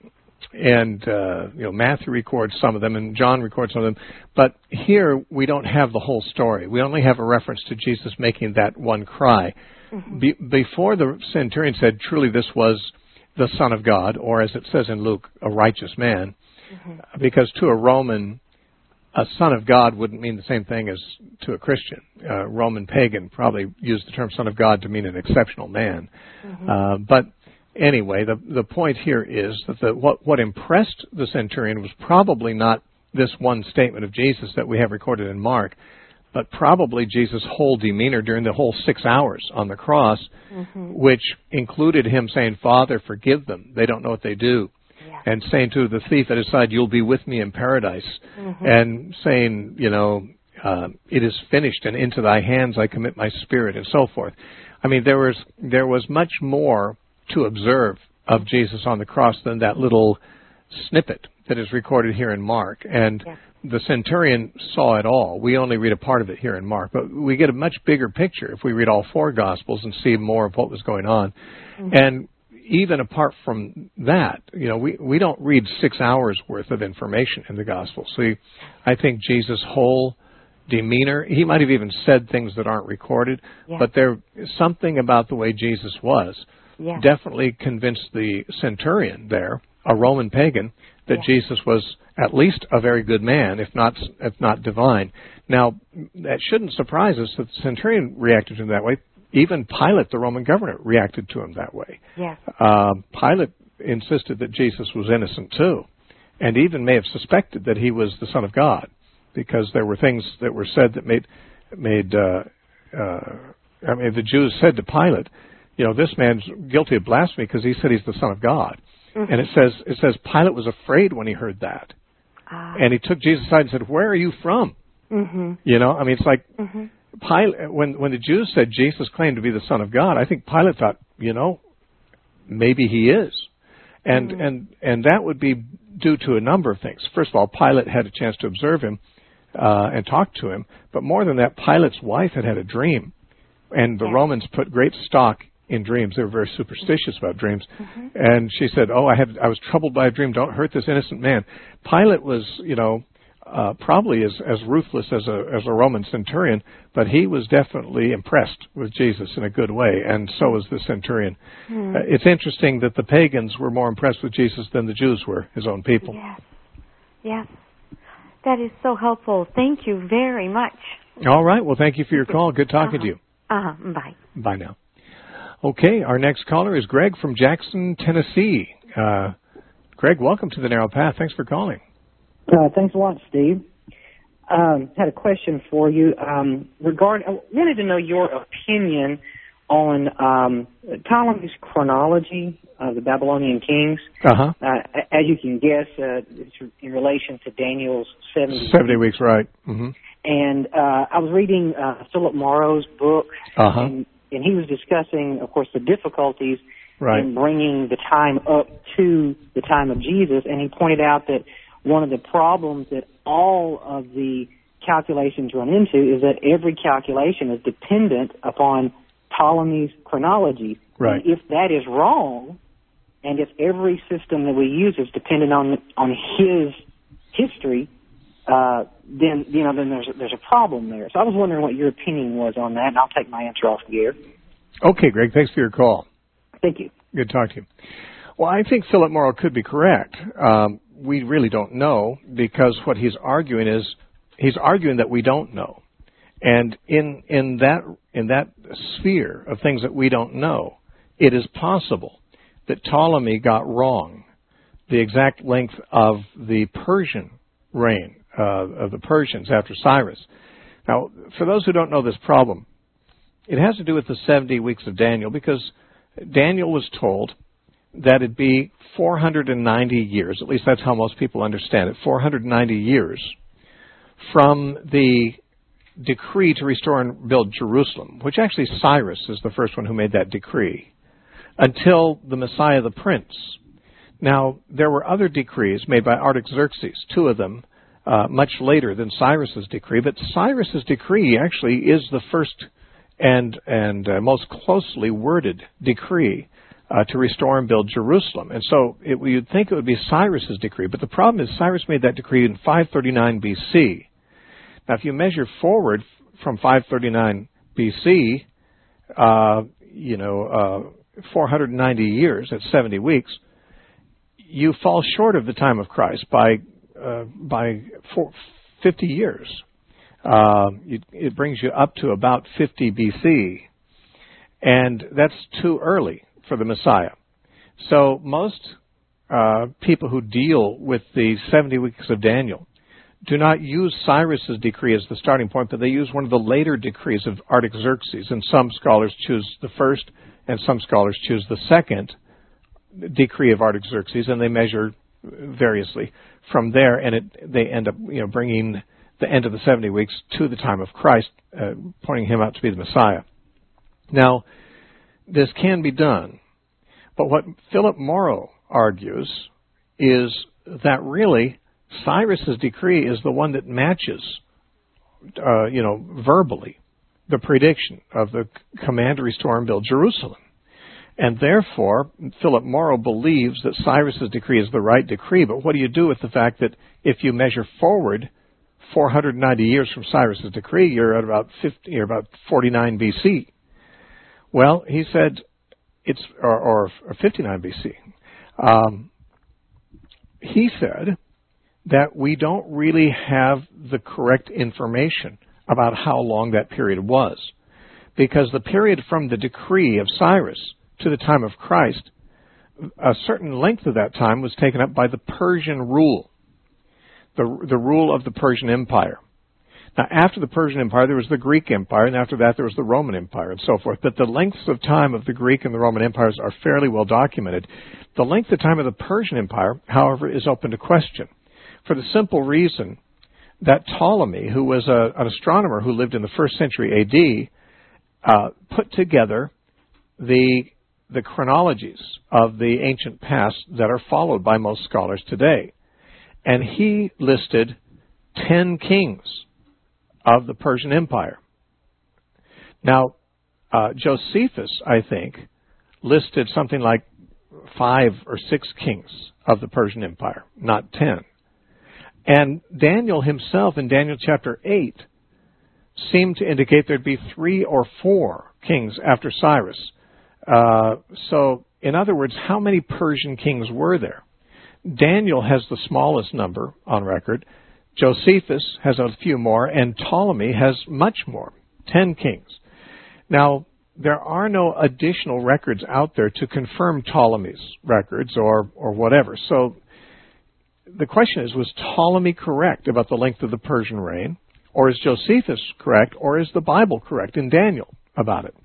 And Matthew records some of them, and John records some of them. But here we don't have the whole story. We only have a reference to Jesus making that one cry. Mm-hmm. Before the centurion said, truly this was the Son of God, or as it says in Luke, a righteous man, mm-hmm. because to a Roman, a son of God wouldn't mean the same thing as to a Christian. Roman pagan probably used the term Son of God to mean an exceptional man. Mm-hmm. But anyway, the point here is that what impressed the centurion was probably not this one statement of Jesus that we have recorded in Mark, but probably Jesus' whole demeanor during the whole 6 hours on the cross, mm-hmm. which included him saying, Father, forgive them. They don't know what they do. Yeah. And saying to the thief at his side, you'll be with me in paradise. Mm-hmm. And saying, it is finished, and into thy hands I commit my spirit, and so forth. I mean, there was much more to observe of Jesus on the cross than that little snippet that is recorded here in Mark. And the centurion saw it all. We only read a part of it here in Mark, but we get a much bigger picture if we read all four Gospels and see more of what was going on. Mm-hmm. And even apart from that, we don't read 6 hours worth of information in the Gospels. So I think Jesus' whole demeanor, he might have even said things that aren't recorded, but there something about the way Jesus was definitely convinced the centurion there, a Roman pagan, that Jesus was at least a very good man, if not divine. Now, that shouldn't surprise us that the centurion reacted to him that way. Even Pilate, the Roman governor, reacted to him that way. Yes. Pilate insisted that Jesus was innocent too, and even may have suspected that he was the Son of God, because there were things that were said that made the Jews said to Pilate, this man's guilty of blasphemy because he said he's the Son of God. Mm-hmm. And it says Pilate was afraid when he heard that. And he took Jesus aside and said, where are you from? Mm-hmm. It's like Pilate, when the Jews said Jesus claimed to be the Son of God, I think Pilate thought, maybe he is. And that would be due to a number of things. First of all, Pilate had a chance to observe him and talk to him. But more than that, Pilate's wife had a dream. And the Romans put great stock in dreams. They were very superstitious about dreams. Mm-hmm. And she said, I was troubled by a dream. Don't hurt this innocent man. Pilate was, probably as ruthless as a Roman centurion, but he was definitely impressed with Jesus in a good way, and so was the centurion. It's interesting that the pagans were more impressed with Jesus than the Jews were, his own people. Yes. That is so helpful. Thank you very much. All right. Well, thank you for your call. Good talking to you. Bye. Bye now. Okay, our next caller is Greg from Jackson, Tennessee. Greg, welcome to the Narrow Path. Thanks for calling. Thanks a lot, Steve. Had a question for you. I wanted to know your opinion on Ptolemy's chronology of the Babylonian kings. As you can guess, it's in relation to Daniel's 70 weeks, right. Mm-hmm. And I was reading Philip Morrow's book, and he was discussing, of course, the difficulties in bringing the time up to the time of Jesus, and he pointed out that one of the problems that all of the calculations run into is that every calculation is dependent upon Ptolemy's chronology. Right. And if that is wrong, and if every system that we use is dependent on his history, then there's a problem there. So I was wondering what your opinion was on that, and I'll take my answer off the air. Okay, Greg. Thanks for your call. Thank you. Good to talk to you. Well, I think Philip Morrow could be correct. We really don't know, because what he's arguing is that we don't know, and in that sphere of things that we don't know, it is possible that Ptolemy got wrong the exact length of the Persian reign of the Persians after Cyrus. Now, for those who don't know this problem, it has to do with the 70 weeks of Daniel, because Daniel was told that it'd be 490 years, at least that's how most people understand it, 490 years from the decree to restore and build Jerusalem, which actually Cyrus is the first one who made that decree, until the Messiah the Prince. Now, there were other decrees made by Artaxerxes, two of them, much later than Cyrus's decree, but Cyrus's decree actually is the first and most closely worded decree to restore and build Jerusalem. And so you'd think it would be Cyrus's decree, but the problem is Cyrus made that decree in 539 BC. Now, if you measure forward from 539 BC, 490 years, that's 70 weeks, you fall short of the time of Christ by 50 years. It brings you up to about 50 BC, and that's too early for the Messiah. So most people who deal with the 70 weeks of Daniel do not use Cyrus's decree as the starting point, but they use one of the later decrees of Artaxerxes, and some scholars choose the first, and some scholars choose the second decree of Artaxerxes, and they measure variously from there, and they end up bringing the end of the 70 weeks to the time of Christ, pointing him out to be the Messiah. Now, this can be done, but what Philip Morrow argues is that really Cyrus's decree is the one that matches, verbally, the prediction of the command to restore and build Jerusalem. And therefore, Philip Morrow believes that Cyrus's decree is the right decree. But what do you do with the fact that if you measure forward 490 years from Cyrus's decree, you're at about 49 BC? Well, he said it's or 59 BC. He said that we don't really have the correct information about how long that period was, because the period from the decree of Cyrus to the time of Christ, a certain length of that time was taken up by the Persian rule, the rule of the Persian Empire. Now, after the Persian Empire, there was the Greek Empire, and after that there was the Roman Empire, and so forth. But the lengths of time of the Greek and the Roman empires are fairly well documented. The length of time of the Persian Empire, however, is open to question, for the simple reason that Ptolemy, who was an astronomer who lived in the 1st century AD, put together the chronologies of the ancient past that are followed by most scholars today. And he listed 10 kings of the Persian Empire. Now, Josephus, I think, listed something like 5 or 6 kings of the Persian Empire, not 10. And Daniel himself, in Daniel chapter 8, seemed to indicate there'd be 3 or 4 kings after Cyrus. So, in other words, how many Persian kings were there? Daniel has the smallest number on record. Josephus has a few more, and Ptolemy has much more, 10 kings. Now, there are no additional records out there to confirm Ptolemy's records or whatever. So, the question is, was Ptolemy correct about the length of the Persian reign? Or is Josephus correct? Or is the Bible correct in Daniel about it?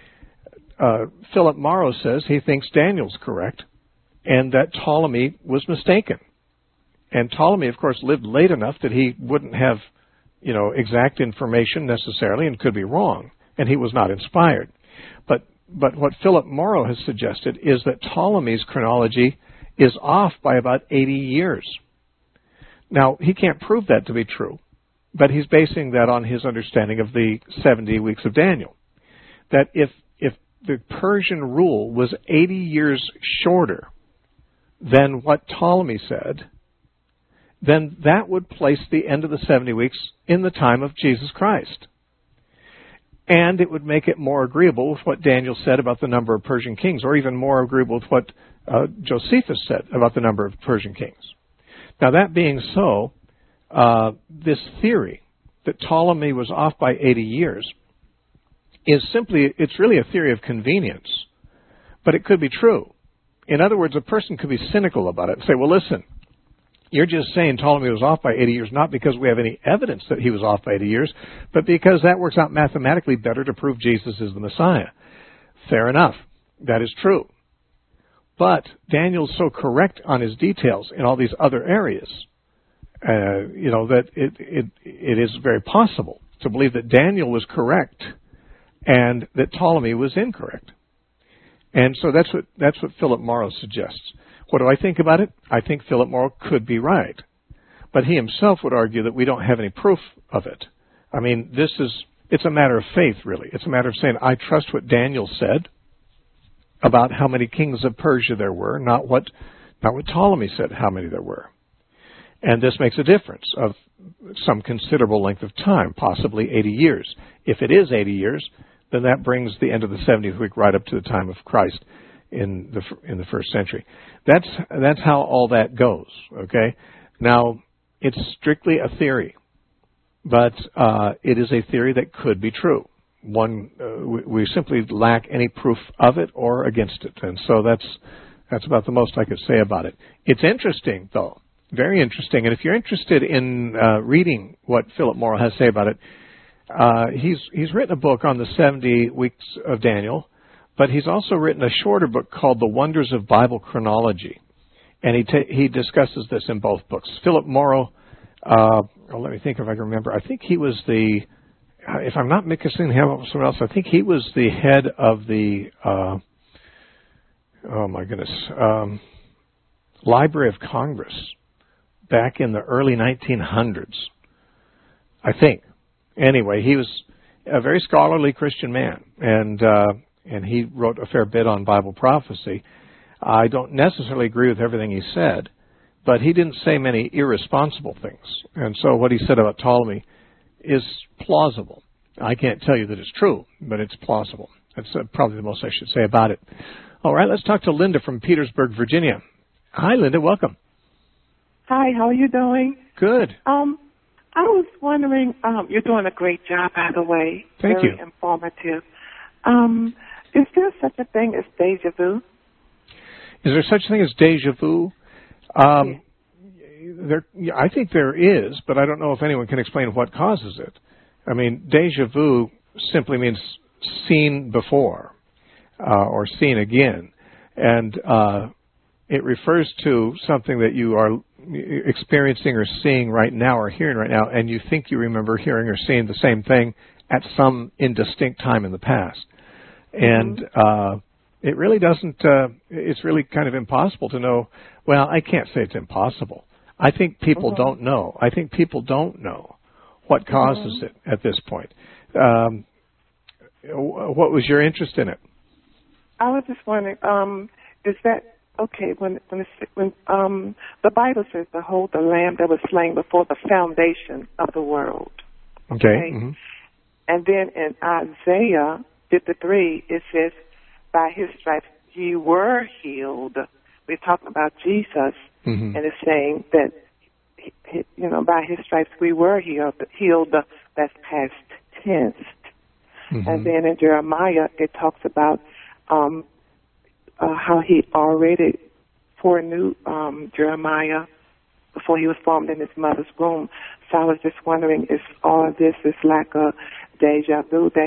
Philip Morrow says he thinks Daniel's correct and that Ptolemy was mistaken. And Ptolemy, of course, lived late enough that he wouldn't have, exact information necessarily and could be wrong. And he was not inspired. But what Philip Morrow has suggested is that Ptolemy's chronology is off by about 80 years. Now, he can't prove that to be true, but he's basing that on his understanding of the 70 weeks of Daniel. That if the Persian rule was 80 years shorter than what Ptolemy said, then that would place the end of the 70 weeks in the time of Jesus Christ. And it would make it more agreeable with what Daniel said about the number of Persian kings, or even more agreeable with what Josephus said about the number of Persian kings. Now, that being so, this theory that Ptolemy was off by 80 years it's really a theory of convenience, but it could be true. In other words, a person could be cynical about it and say, well, listen, you're just saying Ptolemy was off by 80 years, not because we have any evidence that he was off by 80 years, but because that works out mathematically better to prove Jesus is the Messiah. Fair enough. That is true. But Daniel's so correct on his details in all these other areas, that it is very possible to believe that Daniel was correct and that Ptolemy was incorrect. And so that's what Philip Morrow suggests. What do I think about it? I think Philip Morrow could be right. But he himself would argue that we don't have any proof of it. I mean, it's a matter of faith, really. It's a matter of saying, I trust what Daniel said about how many kings of Persia there were, not what Ptolemy said how many there were. And this makes a difference of some considerable length of time, possibly 80 years. If it is 80 years, then that brings the end of the 70th week right up to the time of Christ in the first century. That's how all that goes, okay? Now, it's strictly a theory, but it is a theory that could be true. We simply lack any proof of it or against it, and so that's about the most I could say about it. It's interesting, though. Very interesting. And if you're interested in reading what Philip Morrow has to say about it, he's written a book on the 70 weeks of Daniel, but he's also written a shorter book called The Wonders of Bible Chronology. And he discusses this in both books. Philip Morrow, let me think if I can remember. I think he was if I'm not mixing him up with someone else, I think he was the head of the, Library of Congress back in the early 1900s, I think. Anyway, he was a very scholarly Christian man, and he wrote a fair bit on Bible prophecy. I don't necessarily agree with everything he said, but he didn't say many irresponsible things. And so what he said about Ptolemy is plausible. I can't tell you that it's true, but it's plausible. That's probably the most I should say about it. All right, let's talk to Linda from Petersburg, Virginia. Hi, Linda. Welcome. Hi, how are you doing? Good. I was wondering, you're doing a great job, by the way. Thank you. Very informative. Is there such a thing as deja vu? Is there such a thing as deja vu? I think there is, but I don't know if anyone can explain what causes it. I mean, deja vu simply means seen before or seen again. And it refers to something that you are experiencing or seeing right now or hearing right now, and you think you remember hearing or seeing the same thing at some indistinct time in the past. And it really doesn't, it's really kind of impossible to know. Well, I can't say it's impossible. I think people don't know. I think people don't know what causes it at this point. What was your interest in it? I was just wondering, is that okay? When the Bible says, "Behold, the Lamb that was slain before the foundation of the world." Okay. Mm-hmm. And then in Isaiah 53, it says, "By His stripes ye were healed." We're talking about Jesus, and it's saying that by His stripes we were healed. Healed, that's past tense. And then in Jeremiah, it talks about how He already foreknew Jeremiah before he was formed in his mother's womb. So I was just wondering, if all of this is like a deja vu, that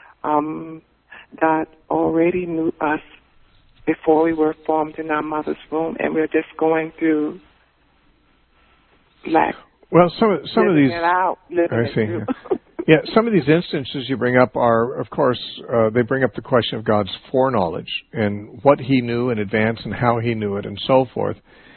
God already knew us before we were formed in our mother's womb, and we're just going through some of these. I see. Yeah, some of these instances you bring up are, of course, they bring up the question of God's foreknowledge and what He knew in advance and how He knew it and so forth.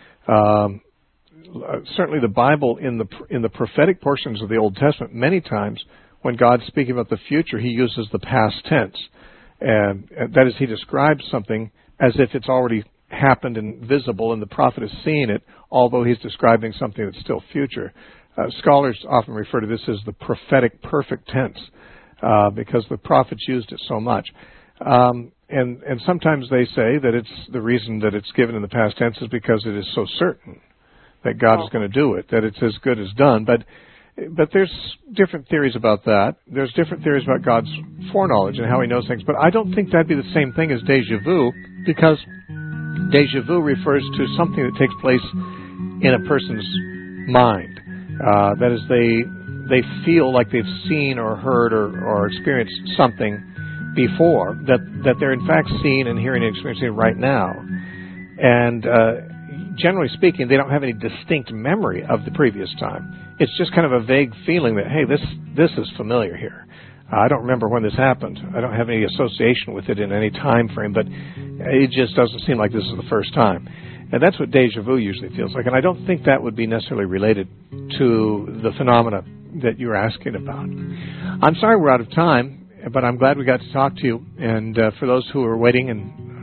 Certainly the Bible, in the prophetic portions of the Old Testament, many times when God's speaking about the future, He uses the past tense. And that is, He describes something as if it's already happened and visible, and the prophet is seeing it, although he's describing something that's still future. Scholars often refer to this as the prophetic perfect tense, because the prophets used it so much. And sometimes they say that it's the reason that it's given in the past tense is because it is so certain that God is going to do it, that it's as good as done. But there's different theories about that. There's different theories about God's foreknowledge and how He knows things. But I don't think that'd be the same thing as deja vu, because deja vu refers to something that takes place in a person's mind. That is, they feel like they've seen or heard or experienced something before that they're in fact seeing and hearing and experiencing right now. And generally speaking, they don't have any distinct memory of the previous time. It's just kind of a vague feeling that, hey, this is familiar here. I don't remember when this happened. I don't have any association with it in any time frame, but it just doesn't seem like this is the first time. And that's what deja vu usually feels like. And I don't think that would be necessarily related to the phenomena that you're asking about. I'm sorry we're out of time, but I'm glad we got to talk to you. And for those who are waiting and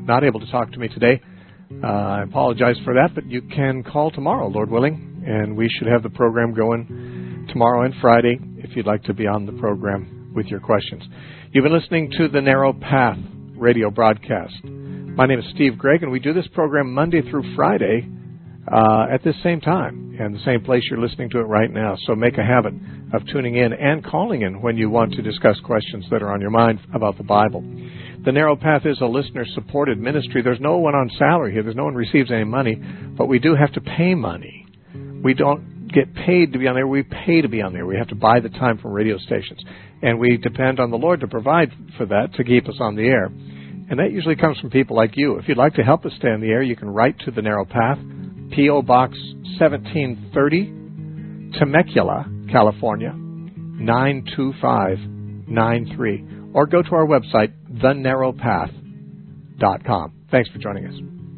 not able to talk to me today, I apologize for that, but you can call tomorrow, Lord willing, and we should have the program going tomorrow and Friday if you'd like to be on the program with your questions. You've been listening to the Narrow Path radio broadcast. My name is Steve Gregg, and we do this program Monday through Friday at this same time and the same place you're listening to it right now. So make a habit of tuning in and calling in when you want to discuss questions that are on your mind about the Bible. The Narrow Path is a listener-supported ministry. There's no one on salary here. There's no one receives any money, but we do have to pay money. We don't get paid to be on there. We pay to be on there. We have to buy the time from radio stations, and we depend on the Lord to provide for that to keep us on the air. And that usually comes from people like you. If you'd like to help us stay on the air, you can write to the Narrow Path, P.O. Box 1730, Temecula, California, 92593. Or go to our website, thenarrowpath.com. Thanks for joining us.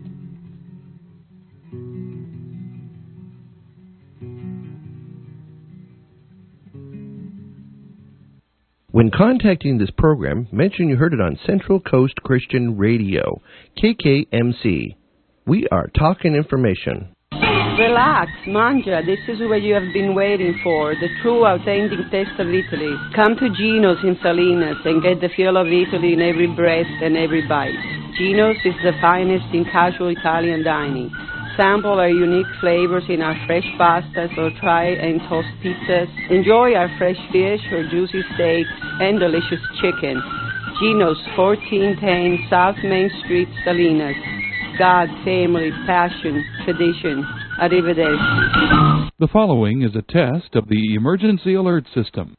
When contacting this program, mention you heard it on Central Coast Christian Radio, KKMC. We are talking information. Relax, Manja, this is what you have been waiting for, the true, authentic taste of Italy. Come to Gino's in Salinas and get the feel of Italy in every breath and every bite. Gino's is the finest in casual Italian dining. Sample our unique flavors in our fresh pastas or try and toast pizzas. Enjoy our fresh fish or juicy steak and delicious chicken. Gino's, 1410 South Main Street, Salinas. God, family, passion, tradition. Arrivederci. The following is a test of the emergency alert system.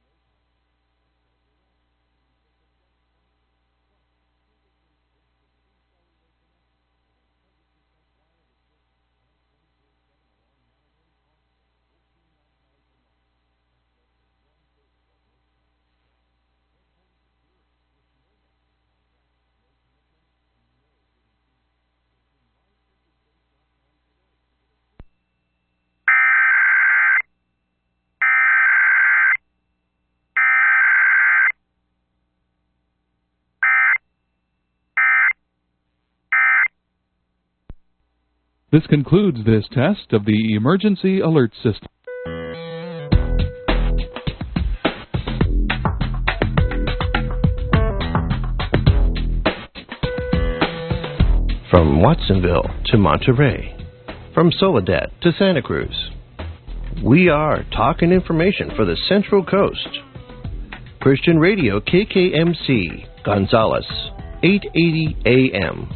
This concludes this test of the emergency alert system. From Watsonville to Monterey, from Soledad to Santa Cruz, we are talking information for the Central Coast. Christian Radio KKMC, Gonzales, 880 AM.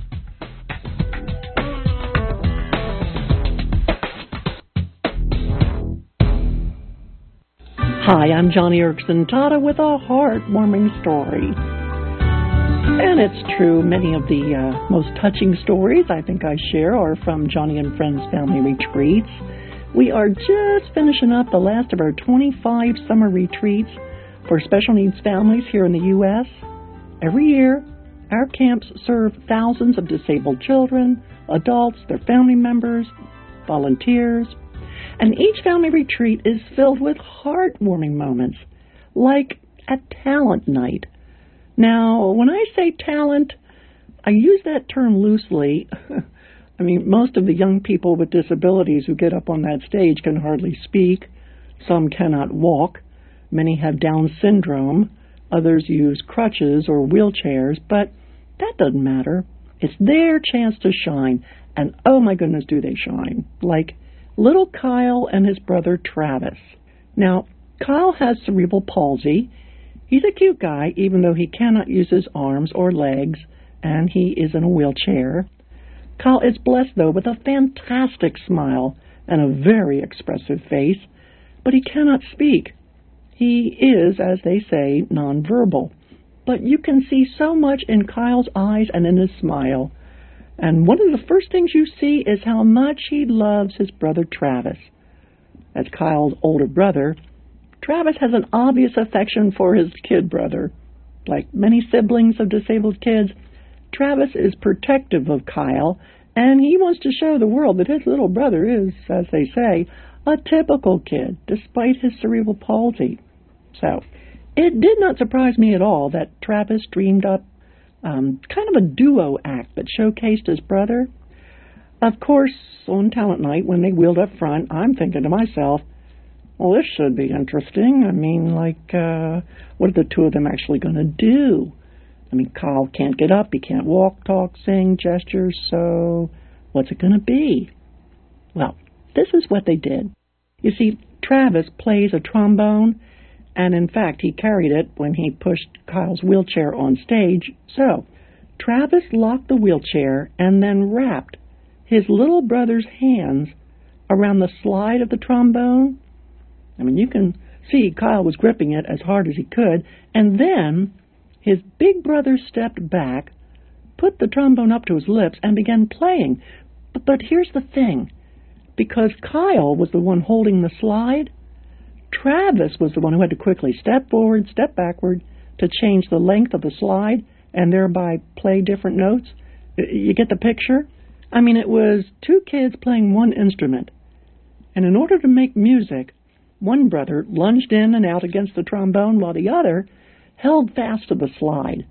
Hi, I'm Johnny Erickson Tata with a heartwarming story. And it's true, many of the most touching stories I think I share are from Johnny and Friends Family Retreats. We are just finishing up the last of our 25 summer retreats for special needs families here in the U.S. Every year, our camps serve thousands of disabled children, adults, their family members, volunteers. And each family retreat is filled with heartwarming moments, like a talent night. Now, when I say talent, I use that term loosely. I mean, most of the young people with disabilities who get up on that stage can hardly speak. Some cannot walk. Many have Down syndrome. Others use crutches or wheelchairs, but that doesn't matter. It's their chance to shine, and oh my goodness, do they shine. Like little Kyle and his brother Travis. Now, Kyle has cerebral palsy. He's a cute guy, even though he cannot use his arms or legs, and he is in a wheelchair. Kyle is blessed, though, with a fantastic smile and a very expressive face, but he cannot speak. He is, as they say, nonverbal. But you can see so much in Kyle's eyes and in his smile. And one of the first things you see is how much he loves his brother Travis. As Kyle's older brother, Travis has an obvious affection for his kid brother. Like many siblings of disabled kids, Travis is protective of Kyle, and he wants to show the world that his little brother is, as they say, a typical kid, despite his cerebral palsy. So, it did not surprise me at all that Travis dreamed up kind of a duo act that showcased his brother. Of course, on talent night, when they wheeled up front, I'm thinking to myself, well, this should be interesting. I mean, what are the two of them actually going to do? I mean, Kyle can't get up, he can't walk, talk, sing, gestures, so what's it going to be? Well, this is what they did. You see, Travis plays a trombone, and in fact, he carried it when he pushed Kyle's wheelchair on stage. So, Travis locked the wheelchair and then wrapped his little brother's hands around the slide of the trombone. I mean, you can see Kyle was gripping it as hard as he could, and then his big brother stepped back, put the trombone up to his lips, and began playing. But here's the thing. Because Kyle was the one holding the slide, Travis was the one who had to quickly step forward, step backward to change the length of the slide and thereby play different notes. You get the picture? I mean, it was two kids playing one instrument. And in order to make music, one brother lunged in and out against the trombone while the other held fast to the slide.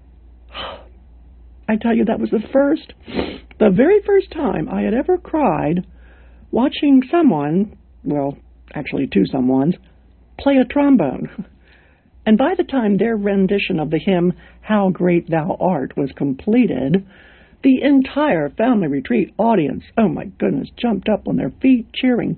I tell you, that was the very first time I had ever cried watching someone, well, actually two someones, play a trombone. And by the time their rendition of the hymn, How Great Thou Art, was completed, the entire family retreat audience, oh my goodness, jumped up on their feet, cheering